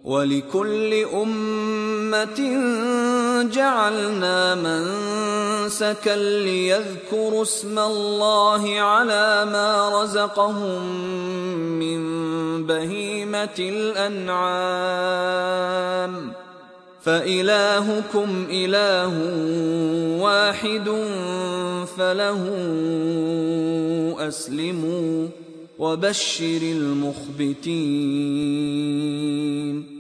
وَلِكُلِّ أُمَّةٍ جَعَلْنَا مَنسَكًا لِيَذْكُرُوا اسْمَ اللَّهِ عَلَىٰ مَا رَزَقَهُم مِّن بَهِيمَةِ الْأَنْعَامِ ۖ فَإِلَٰهُكُمْ إِلَٰهٌ وَاحِدٌ فَلَهُ أَسْلِمُوا ۗ وَبَشِّرِ الْمُخْبِتِينَ